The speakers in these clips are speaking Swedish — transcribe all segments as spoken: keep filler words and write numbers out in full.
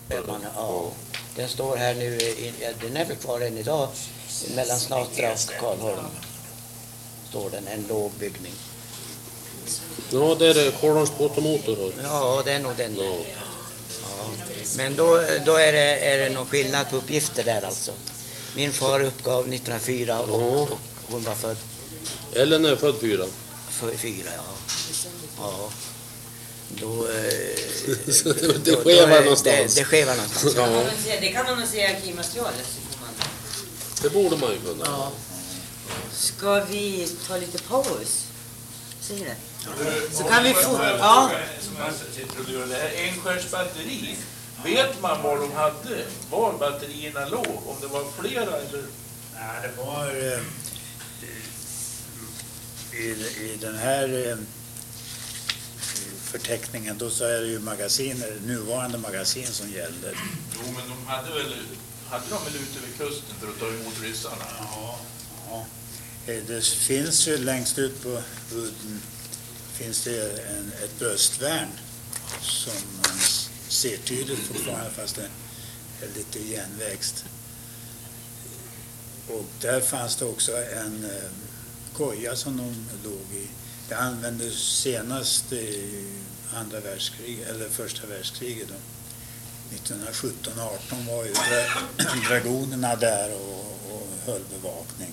Man, ja. Den står här nu, den är väl kvar än idag, mellan Snatra och Karlholm. Står den, en låg byggning. Ja, det är det Karlholms båtmotor då. Ja, det är nog den. Ja. Ja. Men då, då är, det, är det någon skillnad på uppgifter där alltså. Min far uppgav nittonhundrafyra och, Ja. och hon var född. Ellen är född fyra. För fyra, ja. Ja. Då, eh, Så det, det då, skevar då är, någonstans. Det, det skevar någonstans. Ja. Det kan man nog säga i arkivmaterialet. Så får man... Det borde man ju kunna. Ja. Ska vi ta lite paus? Säger det. Så kan vi få... Ja. Det här Engskärsbatteri, vet man var de hade, var batterierna låg? Om det var flera eller? Nej, det var eh, i, i den här eh, förteckningen, då så är det ju magasin, nuvarande magasin som gäller. Jo, men de hade väl, hade de väl ute vid kusten för att ta emot ryssarna? Ja, ja. Det finns ju längst ut på udden finns det en, ett bröstvärn som man ser tydligt fortfarande, fast det är lite igenväxt. Och där fanns det också en eh, koja som de låg i. Det användes senast i andra världskriget, eller första världskriget då. nittonhundrasjutton arton var ju dra- dragonerna där och, och höll bevakning.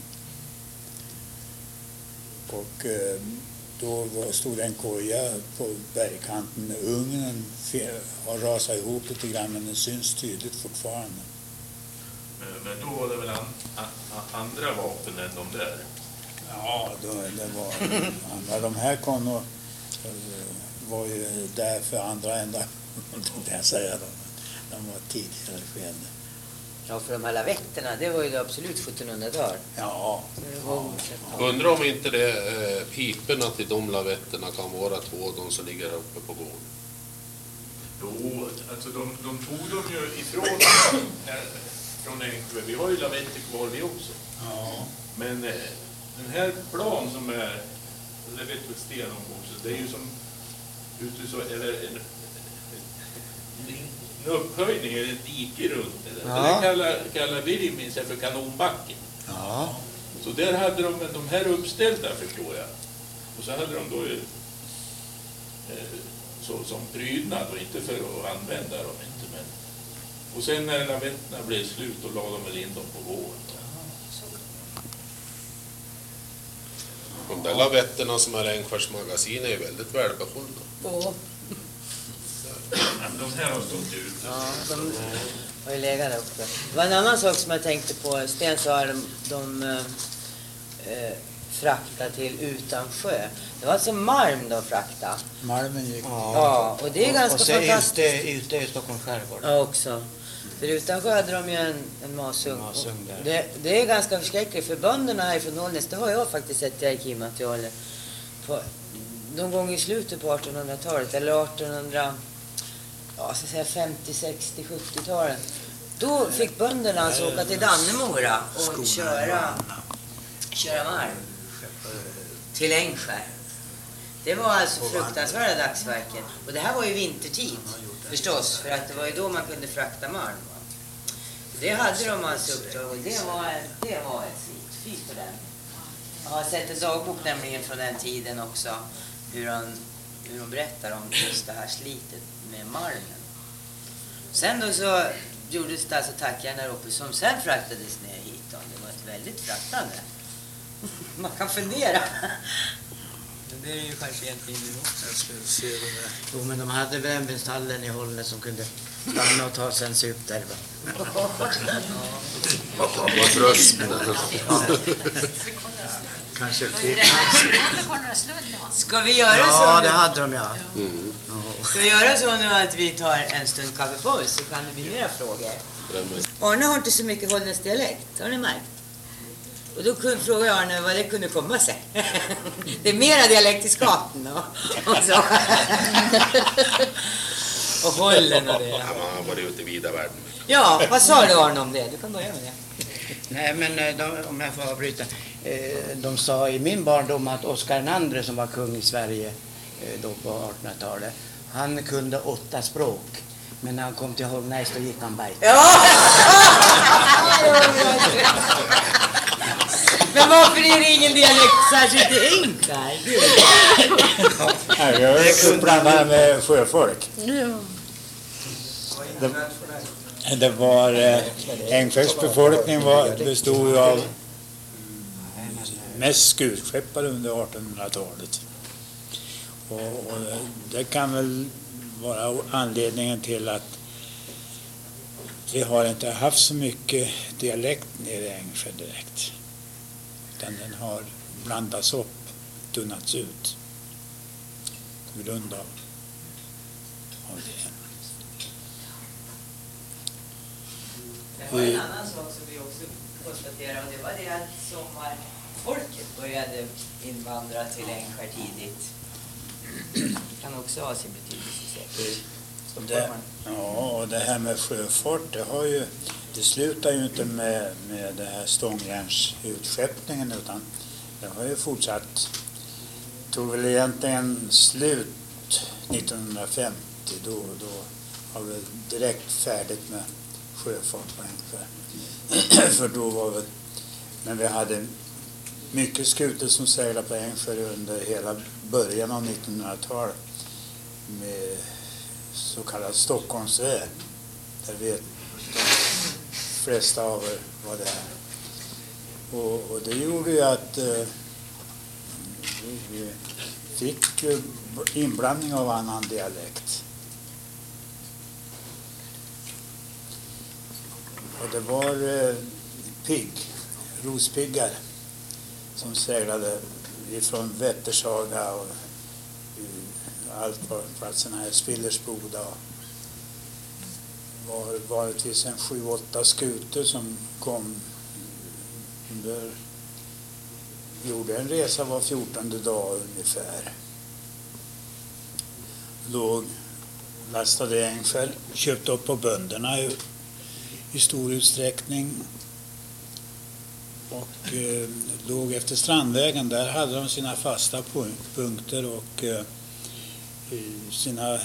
Och eh, då var, stod en koja på bergkanten. Ugnen fe- har rasat ihop lite grann, men den syns tydligt fortfarande. Men, men då var det väl an, a, a, andra vapen än de där? Ja, då, det var andra. De här kom och, var ju där för andra ända, det jag säga då. De var tidigare skede. Ja, för de här lavetterna, det var ju absolut sjuttonhundratal. Ja. Undrar om inte det eh, piperna till de lavetterna kan vara två de som ligger uppe på gården. Jo, alltså de, de tog dem ju ifrån äh, från Ängbö. Vi har ju lavetter kvar vi också. Ja. Men eh, den här plan som är, det vet väl Sten om också, det är ju som ute så, eller en, en upphöjning eller ett dike runt det. Ja. Det kallar, kallar vi det minns jag för kanonbacken. Ja. Så där hade de de här uppställda, förstår jag. Och så hade de då ju, eh, så, som prydnad och inte för att använda dem inte. Men. Och sen när lavetterna blev slut och la de väl in dem på våren. De där lavetterna som är Engskärs magasin är ju väldigt välbehållna. Ja. Men de här har stått ut. Ja, de har ju legat där uppe. Det var en annan sak som jag tänkte på. Sten sa att de, de eh, fraktade till Utansjö. Det var alltså malm de fraktade. Malmen gick. Ja, och det är ganska och så fantastiskt. ute, ute i Stockholms skärgård. Ja, också. För Utansjö hade de ju en, en masugn. Masugn där. Det, det är ganska förskräckligt. För bönderna här från Hållnäs, det har jag faktiskt sett i arkivmaterialet. På, någon gång i slutet på artonhundratalet, eller artonhundra... ja, så att säga femtio, sextio, sjuttiotalet. Då fick bönderna alltså åka till Dannemora och köra, köra malm till Ängskär. Det var alltså fruktansvärda dagsverken. Och det här var ju vintertid förstås, för att det var ju då man kunde frakta malm. Det hade de alltså uppdrag och det var, det var ett slit. Fy för den. Jag har sett en dagbok nämligen från den tiden också, hur de, hur de berättar om just det här slitet med malmen. Sen då så gjordes det alltså tackjärn där uppe som sen fraktades ner hit. Och det var ett väldigt fraktande. Man kan fundera. Men det är ju kanske egentligen nu också. Jag ska se det där. Jo, men de hade brännvinshallen i Hållnäs som kunde stanna och ta sig en sup där. Vad tröst. Kanske till. Ska vi göra Ja, så det nu? hade de, ja. Mm. Ska vi göra så nu att vi tar en stund kaffepaus så kan det bli mera frågor. Arne har inte så mycket Hållnäs dialekt, har ni märkt? Och då kunde fråga Arne vad det kunde komma sig. Det är mera dialekt i skaten och, och så. Och Hållen och det. Ja, man har varit ute i vida världen. Ja, vad sa du Arne om det? Du kan börja med det. Nej, men eh, de, om jag får avbryta. Eh, de sa i min barndom att Oscar den andre som var kung i Sverige eh, då på artonhundratalet, han kunde åtta språk. Men när han kom till Holmnäs då gick han berg. Ja! Men varför är det ingen dialekt särskilt enklare? Nej, jag är uppblandad med sjöfolk. Ja. Det, det var eh, Ängsjös befolkning var, bestod ju av mest skutskeppare under artonhundratalet. Och, och det kan väl vara anledningen till att vi har inte haft så mycket dialekt nere i Ängsjö direkt. Utan den har blandats upp, tunnats ut på grund av, av det. Det var en annan sak som vi också konstaterade, och det var det att sommarfolket började invandra till Ängsjö tidigt. Det kan också ha sin betydelse säkert. Det, ja, och det här med sjöfart, det har ju, det slutar ju inte med, med det här stångjärnsutskeppningen, utan det har ju fortsatt. Tog väl egentligen slut nittonhundrafemtio, då, då var vi direkt färdigt med sjöfart på Ängsjö. För då var vi, men vi hade mycket skutor som seglade på Ängsjö under hela början av nittonhundratalet med så kallad Stockholmsväg. Där vet de flesta av er vad det är. Och, och det gjorde ju att eh, vi fick eh, inblandning av annan dialekt. Och det var eh, pigg, rospiggar som seglade ifrån Vättershaga och uh, allt på platserna här, Spillersboda. Var vanligtvis en sju, åtta skutor som kom under, gjorde en resa var fjortonde dag ungefär. Låg lastade i Ängsjö, köpte upp på bönderna i, i stor utsträckning. Och eh, låg efter Strandvägen, där hade de sina fasta punkter och eh, sina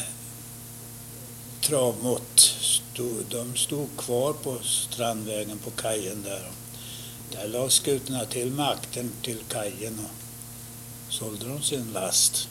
travmått. Stod, de stod kvar på Strandvägen på kajen där. Där låg skutorna till med akten till kajen och sålde de sin last.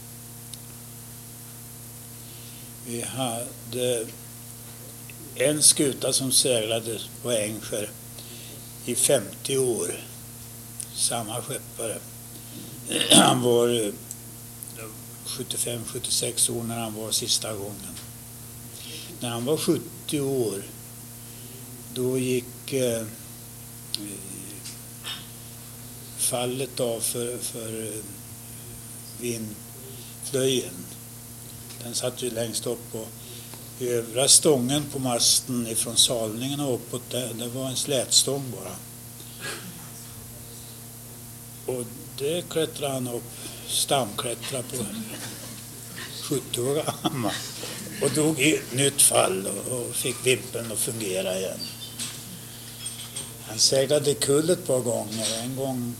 Vi hade en skuta som seglade på Ängsjö i femtio år. Samma skeppare. Han var sjuttiofem sjuttiosex år när han var sista gången. När han var sjuttio år då gick eh, fallet av för, för vindflöjen. Den satt ju längst upp på övra stången på masten ifrån salningen och uppåt. Det, det var en slätstång bara. Och det klättrade han upp, stamklättrade på sjuttio år gammal. Och drog i nytt fall och, och fick vimpeln att fungera igen. Han seglade kull ett par gånger. En gång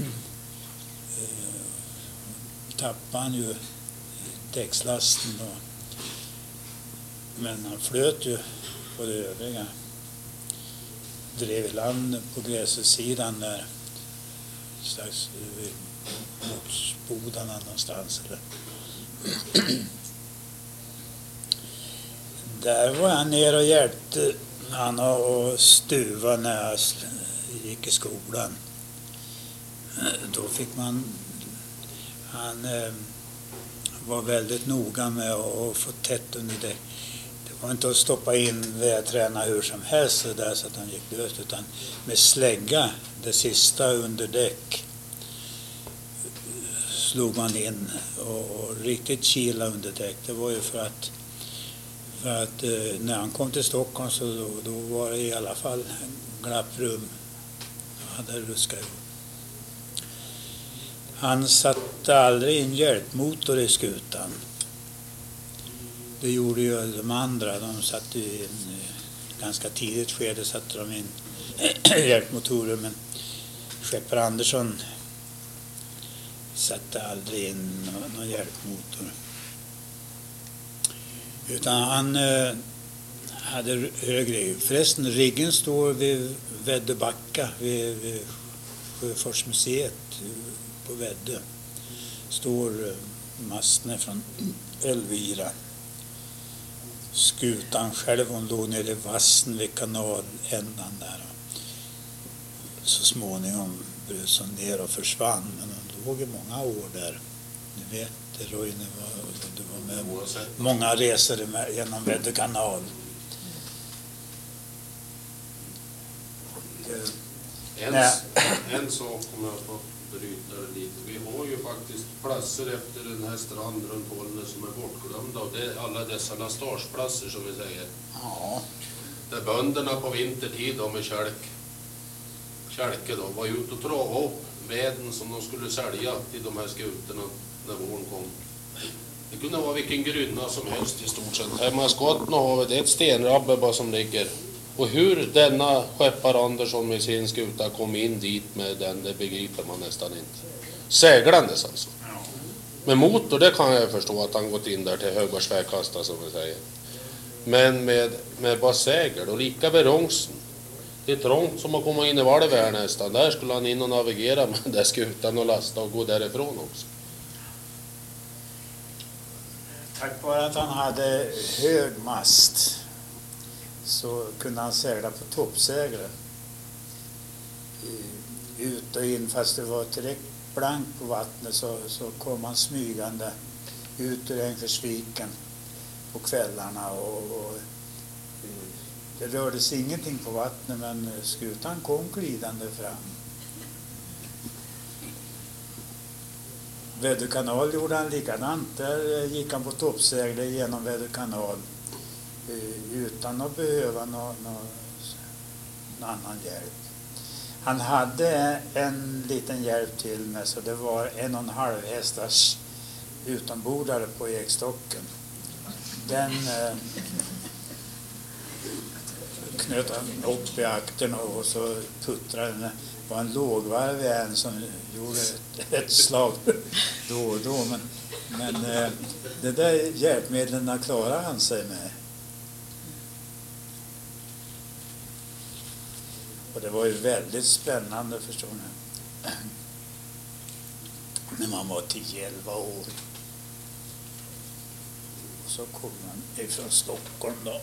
eh, tappade han ju däckslasten. Och, men han flöt ju på det övriga. Drev i land på Gräsesidan där. Strax mot Spodarna någonstans. Eller. Där var han ner och hjälpte han och stuva när jag gick i skolan. Då fick man, han eh, var väldigt noga med att få tätt under det. Det var inte att stoppa in väträna hur som helst så där så att han gick löst, utan med slägga det sista under däck slog man in och, och riktigt kila under däck. Det var ju för att För att eh, när han kom till Stockholm så då, då var det i alla fall glapprum. Han hade ruskat ihop. Han satte aldrig in hjälpmotor i skutan. Det gjorde ju de andra. De satte in, ganska tidigt skede satte de in hjälpmotorer, men Skeppare Andersson satte aldrig in någon, någon hjälpmotor. Utan han eh, hade högre. Förresten, riggen står vid Väddebacka, vid, vid Sjöforsmuseet på Väddö. Står eh, masten från Elvira. Skutan själv, hon låg nere i vassen vid kanaländan där. Så småningom bröts hon ner och försvann, men hon låg i många år där. Ni vet, Roine var, det var med många resor med, genom Väddö kanal. En, Nej. en sak om jag får bryta det lite. Vi har ju faktiskt platser efter den här strand runt Hållnäs som är bortglömda. Och det är alla dessa lastageplatser som vi säger. Ja. Där bönderna på vintertid då med kälk, kälke då, var ute och travade upp veden som de skulle sälja till de här skutorna när våren kom. Det kunde vara vilken grynna som helst i stort sett. Hemma i Skotten har vi det, ett stenrabbe bara som ligger. Och hur denna skeppare Andersson med sin skuta kom in dit med den, det begriper man nästan inte. Seglandes alltså. Med motor, det kan jag förstå att han gått in där till Högbergs vägkasta som vi säger. Men med, med bara segel och lika vid Rångsen. Det är trångt som att komma in i valv här nästan. Där skulle han in och navigera med den där skutan och lasta och gå därifrån också. Tack vare att han hade hög mast så kunde han segla på toppsegel. Ut och in, fast det var tillräckligt blankt på vattnet så, så kom han smygande ut ur Ängfersviken på kvällarna. Och, och, det rörde sig ingenting på vattnet, men skutan kom glidande fram. Väddö kanal gjorde han likadant. Där gick han på toppsegel genom Väddö kanal utan att behöva någon, någon, någon annan hjälp. Han hade en liten hjälp till med, så det var en och en halv hästars utombordare på ekstocken. Den eh, knöt han upp i akten och så puttrade den. Det var en lågvarv en som gjorde ett, ett slag då och då. Men, men eh, det där hjälpmedlen klarade han sig med. Och det var ju väldigt spännande, förstår ni. När man var tio elva år. Och så kom man ifrån Stockholm då.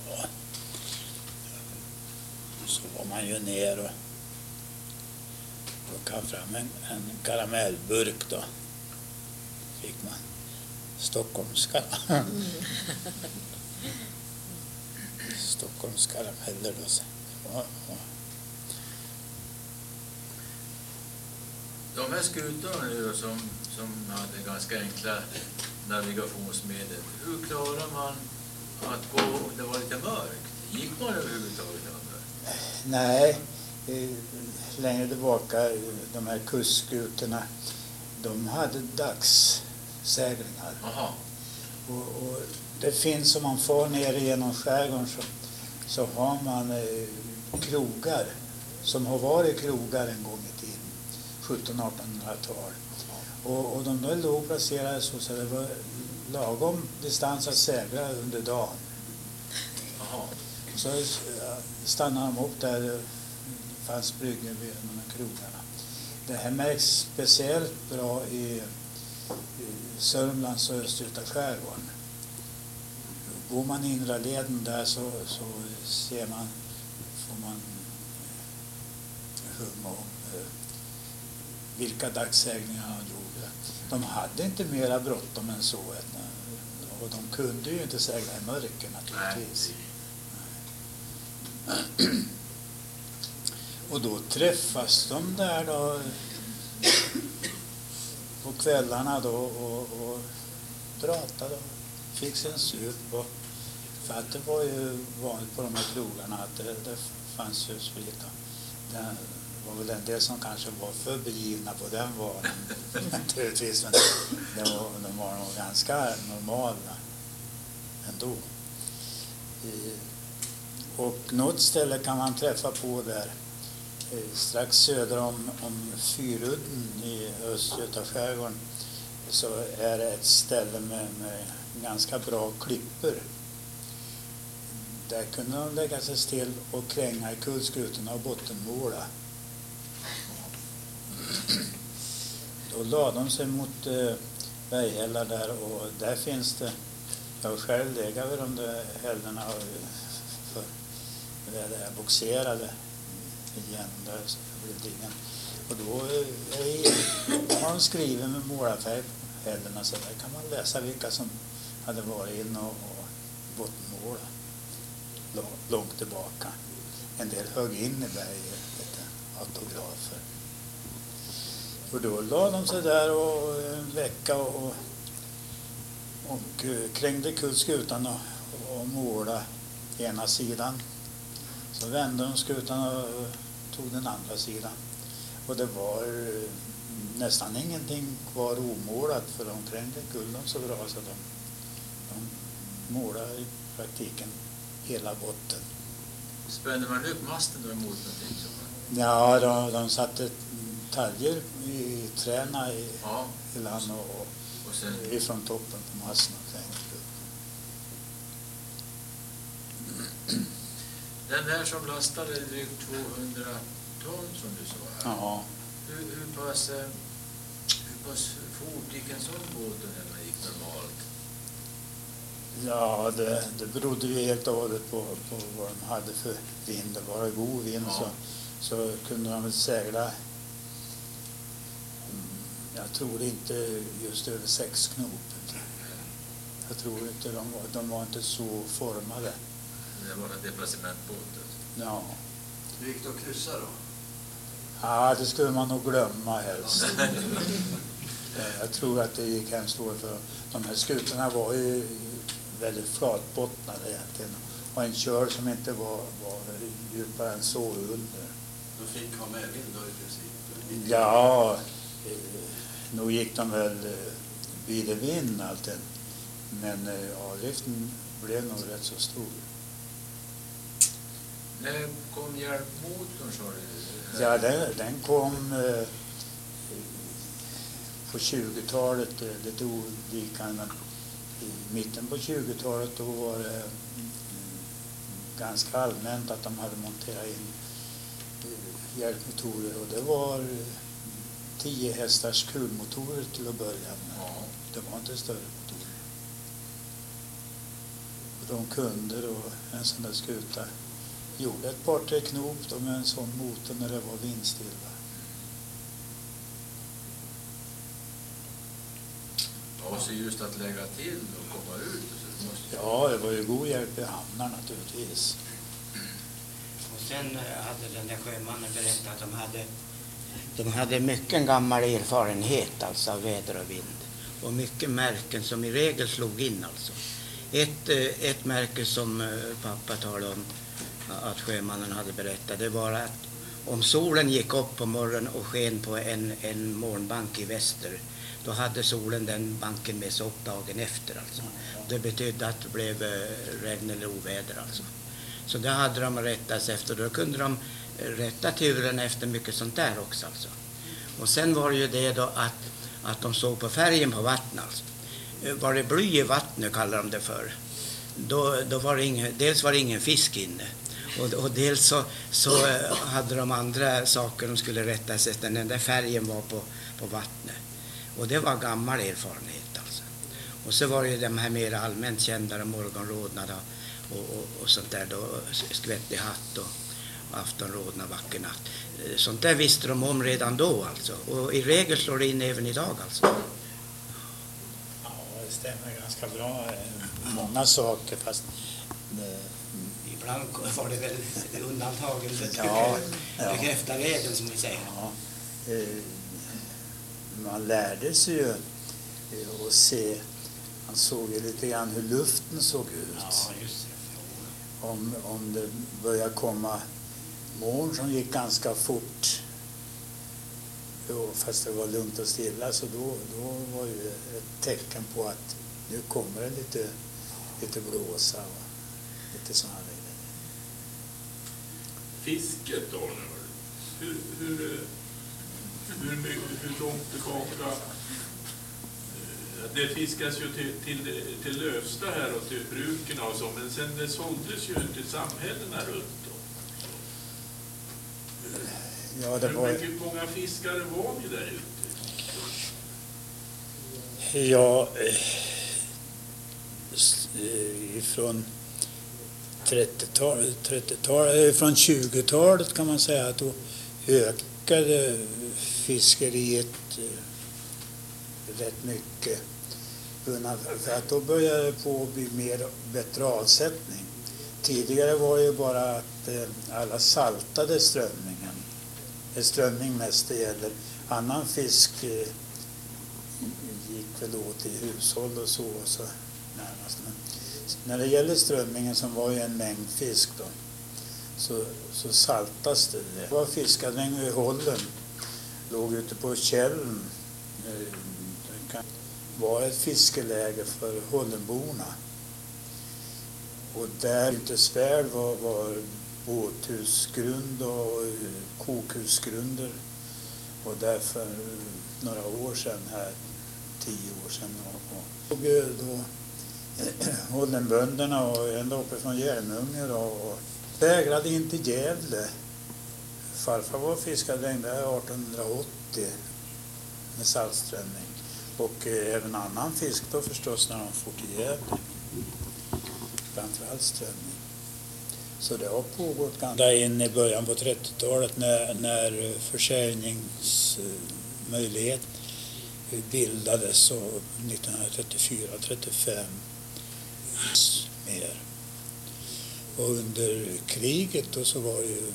Så var man ju ner och plockade fram en, en karamellburk då. Fick man stockholmska. Mm. Stockholms karameller då. Ja, ja. De här skutorna nu som, som hade ganska enkla navigationsmedel, hur klarar man att gå om det var lite mörkt? Gick man överhuvudtaget under? Nej, längre tillbaka, de här kustskutorna, de hade dagssäglingar. Aha. Och, och det finns, om man får ner genom skärgården så, så har man eh, krogar som har varit krogar en gång i tiden. sjuttonhundra artonhundratal. Och, och de där låg placerade så, så det var lagom distans att segla under dagen. Aha. Så stannade de upp där, det fanns bryggor vid de här krogarna. Det här märks speciellt bra i, i Sörmlands och Östgöta skärgården. Går man inre leden där så, så ser man, får man hum om vilka dagsägningar han gjorde. De hade inte mera bråttom än så. Och de kunde ju inte segla i mörker naturligtvis. Nej. Och då träffas de där då på kvällarna då och, och pratade och fick sig en sup. Och, för att det var ju vanligt på de här krogarna att det, det fanns ju sprit. Det var väl en del som kanske var för begivna på den varan naturligtvis, men det var, de var nog ganska normala ändå. Och något ställe kan man träffa på där strax söder om, om Fyrudden i Östgöta skärgården så är det ett ställe med, med ganska bra klippor. där kunde de lägga sig still och kränga i kullskutorna och bottenmåla. Då lade de sig mot eh, berghällar där, och där finns det, jag har själv legat vid de där hällorna för där jag boxerade igenom där, så det blev ingen. Och då är, har de skrivit med målarfärg på hällorna, så där kan man läsa vilka som hade varit in och, och bottenmåla långt tillbaka. En del högg in i berget, lite autografer. Och då la de sig där och en vecka och, och krängde kull skutan och, och måla ena sidan. Så vände de skutan och tog den andra sidan. Och det var nästan ingenting kvar omålat, för de krängde kullen så bra så de, de målade i praktiken hela botten. Spände man upp masten då emot någonting? Så? Ja, de, de satte taljer i träna i, Ja. i land och, och, Och sen, ifrån toppen på masten. den där som lastade drygt tvåhundra ton som du sa här. Ja. Hur, hur, pass, eh, hur pass fort gick en sån båt när man gick normalt? Ja, det, det berodde ju helt och hållet på, på vad de hade för vind. Det var god vind, Ja. så, så kunde de väl segla, mm, jag tror inte just över sex knop. Jag tror inte de var, de var inte så formade. Det var en deplacementbåt. Ja. Hur gick det att kryssa då? Ja, det skulle man nog glömma helst. Jag tror att det gick hemskt dåligt, för de här skutorna var ju väldigt flatbottnade egentligen. Och en kör som inte var, var djupare än så under. Du fick ha med vind då i princip? Ja, eh, nog gick de väl eh, vid det vind alltid. Men eh, avlyften blev nog rätt så stor. När kom hjälpmotorn, sa du? Ja, den, den kom eh, på tjugotalet, eh, lite olika, men i mitten på tjugotalet då var det mm, ganska allmänt att de hade monterat in eh, hjälpmotorer, och det var eh, tio hästars kulmotorer till att börja med. Ja. Det var inte större motorer. Och de kunde då, en sån där skuta, gjorde ett par tre knop då med en sån motor när det var vindstilla. Ja, så just att lägga till och komma ut. Och så måste... Ja, det var ju god hjälp i hamnar naturligtvis. Och sen eh, hade den där sjömannen berättat att de hade, de hade mycket gammal erfarenhet alltså av väder och vind. Och mycket märken som i regel slog in alltså. Ett, eh, ett märke som eh, pappa talade om att sjömannen hade berättat, det var att om solen gick upp på morgonen och sken på en, en molnbank i väster, då hade solen den banken med sig upp dagen efter alltså. Det betydde att det blev eh, regn eller oväder alltså. Så det hade de rättat sig efter. Då kunde de rätta turen efter mycket sånt där också alltså. Och sen var det ju det då att, att de såg på färgen på vattnet alltså. Var det bly i vattnet kallar de det för. Då, då var det ingen, dels var det ingen fisk inne. Och, och dels så, så hade de andra saker de skulle rätta sig efter. Den där färgen var på, på vattnet. Och det var gammal erfarenhet alltså. Och så var det ju de här mer allmänt kända morgonrådna då, och, och, och sånt där då, skvättig hatt och aftonrådna vacker natt. Sånt där visste de om redan då alltså. Och i regel slår det in även idag alltså. Ja, det stämmer ganska bra. Många saker, fast det, Ibland var det väl undantagen för Ja, ja. bekräfta regeln som vi säger. ja, eh, man lärde sig ju eh, att se, man såg ju lite grann hur luften såg ut. Ja, just det. Om, om det började komma moln som gick ganska fort, då, fast det var lugnt och stilla, så då, då var ju ett tecken på att nu kommer det lite, lite blåsa och lite sådana grejer. Fisket då nu? Hur, hur, hur, mycket, hur långt tillbaka? Det fiskas ju till, till, till Lövsta här och till bruken och så, men sen det såldes ju till samhällena runt då. Ja, det var... Hur många fiskare var ni där ute? Ja, eh, s- eh, ifrån trettiotalet, trettiotalet, från tjugotalet kan man säga att då ökade fiskeriet eh, rätt mycket. För att då började det på att bli mer bättre avsättning. Tidigare var det ju bara att eh, alla saltade strömmingen. Det är strömming mest det gäller. Annan fisk eh, gick väl då till hushåll och så, och så närmast. Men när det gäller strömmingen som var ju en mängd fisk då, så, så saltas det. Det var fiskadräng i Hollen, låg ute på Källen. Det kan vara ett fiskeläge för Hollenborna. Och där ute Svärd var, var båthusgrund och kokhusgrunder. Och därför några år sedan här, tio år sedan, och, och då Hollenbönderna och ända uppe från Järnunge då, och vägrade in till Gävle. Farfar var fiskadräng där artonhundraåttio med saltströmming. Och eh, även annan fisk då förstås när de får till Gävle. Framförallt strömming. Så det har pågått ganska in i början på trettiotalet när, när försäljningsmöjlighet bildades och nittonhundratrettiofyra trettiofem mer. Och under kriget då så var det ju,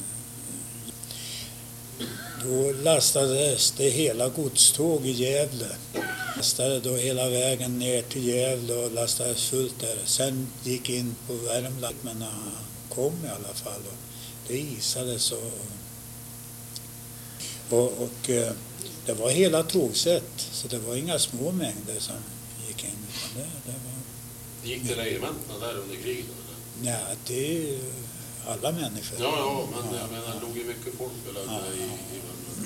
då lastades det hela godståg i Gävle. Lastade då hela vägen ner till Gävle och lastades fullt där. Sen gick in på Värmland, men han kom i alla fall och det isades och, och, och det var hela tågsätt, så det var inga små mängder som gick in. Utan det, det var... Gick det regementena där under kriget? Nej, det är ju alla människor. Ja, ja, men jag menar, det låg ju mycket folk eller, Ja, i, ja. i Värmland.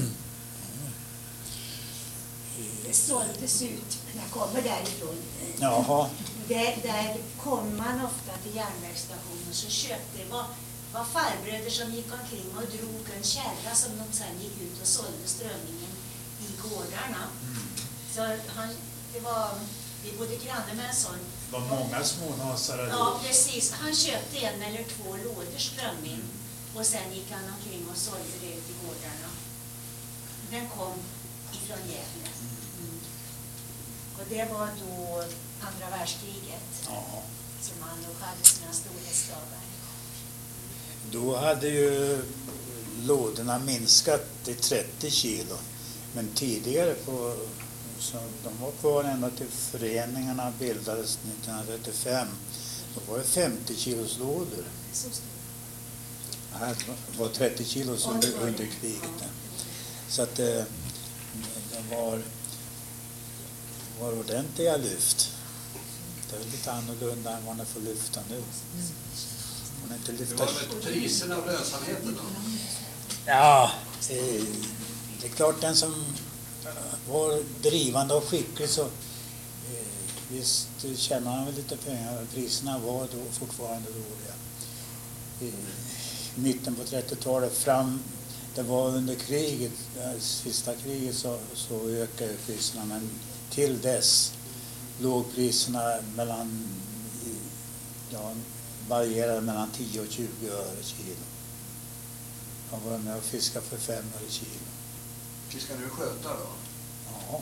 Det såldes ut, jag kommer därifrån. Jaha. Där, där kom man ofta till järnvägsstationen och så köpte det. Var, var farbröder som gick omkring och drog en kärra som de sen gick ut och sålde strömmingen i gårdarna. Mm. Så han, det var, vi bodde granne med en sån. Det var många smånasare då. Ja, precis. Han köpte en eller två lådor strömming och sen gick han omkring och sålde det ut i gårdarna. Den kom ifrån Gävle. Mm. Och det var då andra världskriget Ja. som han nog hade sina storhetsdagar. Då hade ju lådorna minskat till trettio kilo. Men tidigare på, så de var kvar ända till föreningarna bildades nittonhundratrettiofem. Då var det femtio kilos lådor. Så stor. Här var trettio kilos under, under kriget. Så att det, det var, var ordentliga lyft. Det är lite annorlunda än vad man får lyfta nu. Man inte Det lyfta. var väl priserna och lönsamheten då? Ja, det, det är klart den som var drivande och skicklig så eh, visst tjänade han väl lite pengar. Priserna var då fortfarande dåliga. I mitten på trettiotalet fram, det var under kriget, det sista kriget så, så ökade priserna, men till dess låg priserna mellan, ja, varierade mellan tio och tjugo öre kilo. Jag var med och fiskade för fem öre kilo. Fiskar du sköta då? Ja.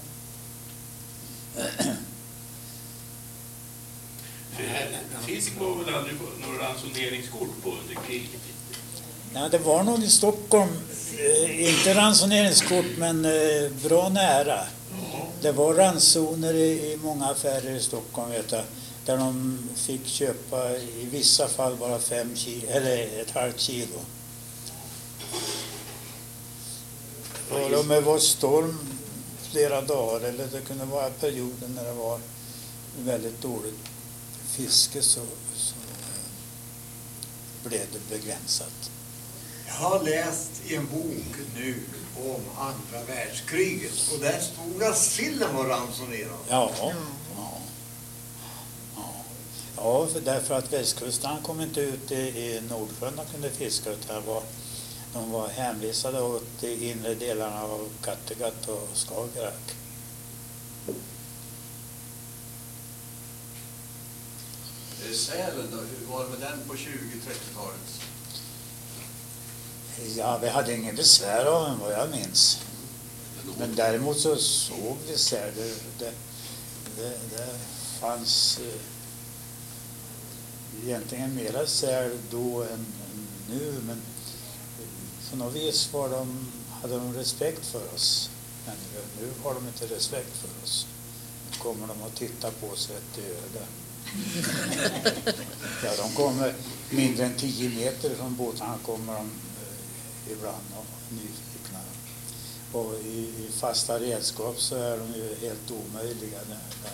Fisk var väl aldrig på några ransoneringskort på under kriget? Ja, det var nog i Stockholm, eh, inte ransoneringskort men eh, bra nära. Det var ransoner i, i många affärer i Stockholm, vet jag, där de fick köpa i vissa fall bara fem kilo, eller ett halvt kilo. Och om det var storm flera dagar, eller det kunde vara perioder när det var väldigt dåligt fiske, så, så blev det begränsat. Jag har läst i en bok nu om andra världskriget och där stod att sillen var ransonerad. Ja, ja. Ja, ja för därför att västkusten kom inte ut i, i Nordsjön och kunde fiska, utan var, de var hänvisade åt de inre delarna av Kattegatt och Skagerrak. Sälen då, hur var det med den på tjugo-trettiotalet? Ja, vi hade ingen besvär av den vad jag minns. Men däremot så såg vi säl. Det, det, det, det fanns eh, egentligen mera säl då än, än nu. Men på något vis var de, hade de respekt för oss. Men nu har de inte respekt för oss. Nu kommer de att titta på sig ett öde. Ja, de kommer mindre än tio meter från båtarna kommer de eh, ibland och nyfikna. Och i, i fasta redskap så är de ju helt omöjliga. Där, där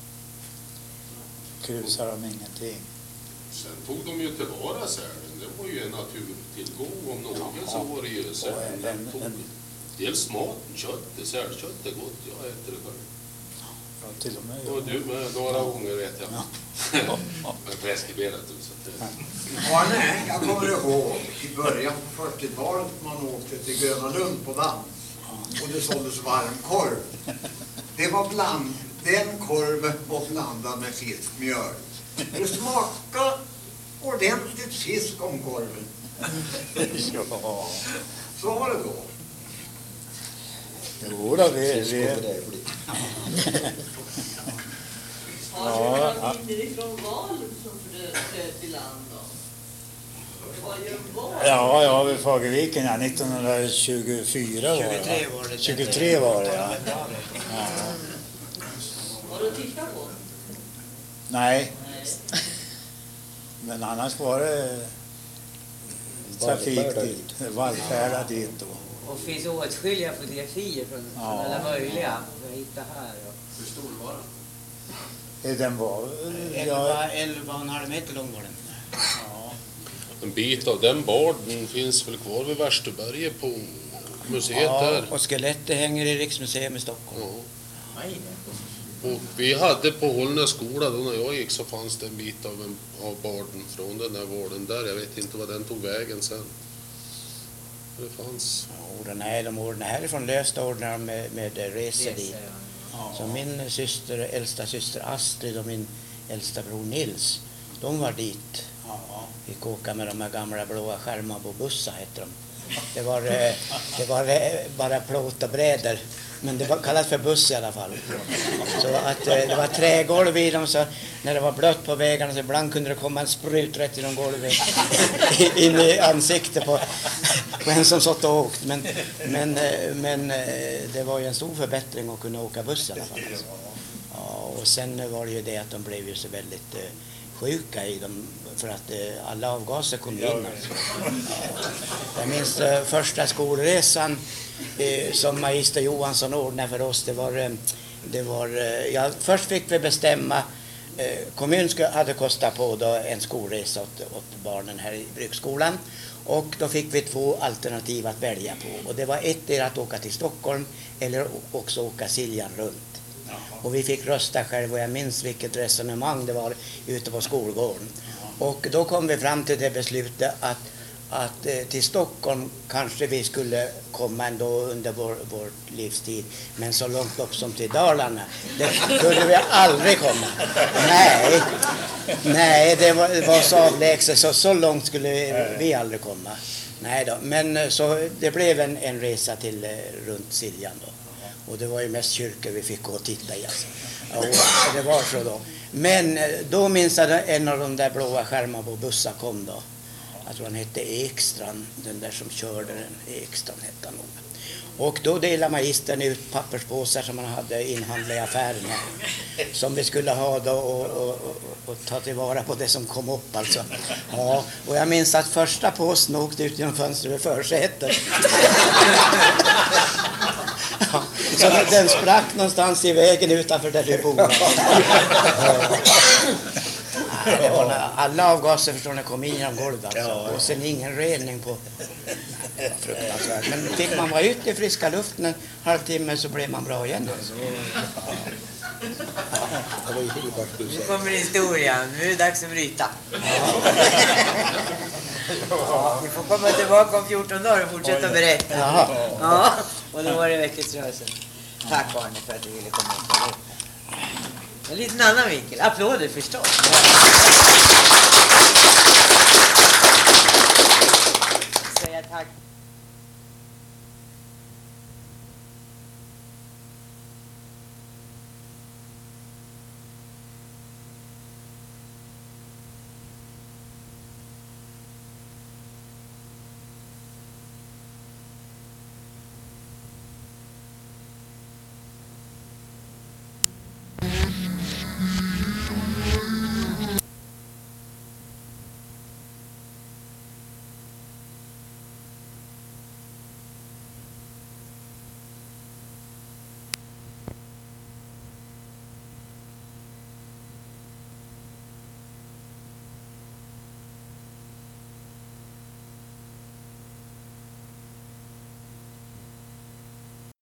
krusar de ingenting. Sen tog de ju tillvara sälen. Det var ju en naturtillgång om någon, Ja, så var det ju sälen. en- De tog en- dels maten, kött, sälkött är gott. Jag äter det själv. Ja, till och med. Och du med några gånger vet jag. Ja. Men preskriberat du så att det... Ja, nej, jag kommer ihåg i början på fyrtiotalet man åkte till Gröna Lund på dans och det såldes varmkorv. Det var bland, den korven var blandad med fiskmjöl. Det smakade ordentligt fisk om korven. Ja. Så var det då. Jo då, vi... vi Har Ja, du ja. någon minne ifrån valet som flöt i land då? Det var ju en val. Ja, ja, vid Fagerviken, ja, nittonhundratjugofyra var det. tjugotre var det. tjugotre var det, ja. Ja. Var du tittat på? Nej, Nej. men annars var det trafik Vallfärda dit, vallfärda dit då. Och finns åtskilliga fotografier från, Ja. från alla möjliga. Jag hittar här. Och... Hur stor var den? Eh, Den var, ja, elva, elva och en halv meter lång var den. ja, En bit av den borden finns väl kvar vid Värsterberget på museet Ja, där. och skelettet hänger i Riksmuseum i Stockholm. Ja. Oj, Och vi hade på Hållnäs skola, då när jag gick så fanns det en bit av, en, av borden från den där vården där. Jag vet inte vad den tog vägen sen. Det fanns. Ja, den här, de orden härifrån lösta ordnar med, med resor dit. reser, ja. Så min syster, äldsta syster Astrid och min äldsta bror Nils, de var dit. ja. Fick åka med de här gamla blåa skärmarna på bussar, heter de. Det var, eh, det var eh, bara plåt och brädor, men det var kallat för buss i alla fall. Så att eh, det var trägolv i dem, så när det var blött på vägarna så ibland kunde det komma en sprut rätt genom golvet in i ansiktet på, på en som satt och åkt. Men, men, eh, men eh, det var ju en stor förbättring att kunna åka buss i alla fall. Alltså. Ja, och sen var det ju det att de blev ju så väldigt eh, sjuka i dem för att eh, alla avgaser kom in. Alltså. Jag minns eh, första skolresan eh, som magister Johansson ordnade för oss. Det var, eh, det var eh, ja, först fick vi bestämma. Eh, kommunen skulle, hade kostat på då en skolresa åt, åt barnen här i Bruksskolan. Och då fick vi två alternativ att välja på. Och det var ett är att åka till Stockholm eller också åka Siljan runt. Och vi fick rösta själv och jag minns vilket resonemang det var ute på skolgården. Och då kom vi fram till det beslutet att, att eh, till Stockholm kanske vi skulle komma ändå under vår, vår livstid. Men så långt upp som till Dalarna, det skulle vi aldrig komma. Nej, nej det, var, det var så avlägset, så, så långt skulle vi, vi aldrig komma. Nej då, men eh, så det blev en, en resa till eh, runt Siljan då. Och det var ju mest kyrkor vi fick gå och titta i. Alltså. Ja, och det var så då. Men eh, då minns jag att en av de där blåa skärmarna på bussar kom då. Jag tror han hette Ekstrand, den där som körde den. Ekstrand hette han nog. Och då delade magistern ut papperspåsar som man hade inhandlat i affären här. Som vi skulle ha då och, och, och, och ta tillvara på det som kom upp alltså. Ja, och jag minns att första påsen åkte ut genom fönstret vid försätet. Ja, så den sprack någonstans i vägen utanför där vi bor. Ja. det var när alla avgaser förstår ni kom in genom golvet alltså. Ja, ja. Och sen ingen rening på. Det var fruktansvärt. Men fick man vara ute i friska luften en halvtimme så blev man bra igen alltså. Det var ju helt Nu kommer historien. Nu är det dags att bryta. Ja, ni får komma tillbaka om fjorton dagar och fortsätta berätta. Jaha. Ja, och då var det väckelserörelsen. Tack Arne för att du ville komma upp. En liten annan vinkel. Applåder förstås.